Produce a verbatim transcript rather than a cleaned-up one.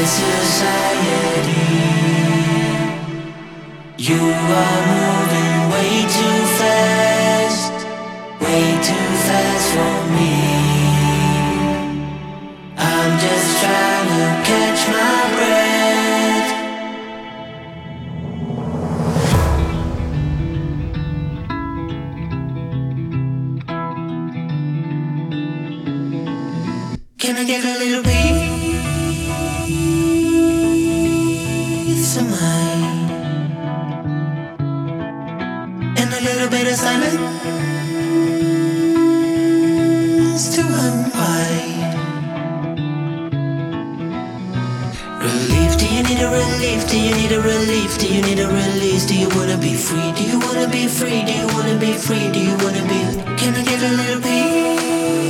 society. You are moving way too fast, way too fast for me. I'm just trying to catch my breath. Can I get a little peace of mind and a little bit of silence to unwind? Relief, do you need a relief? Do you need a relief? Do you need a release? Do you wanna be free? Do you wanna be free? Do you wanna be free? Do you wanna be? Can I get a little peace?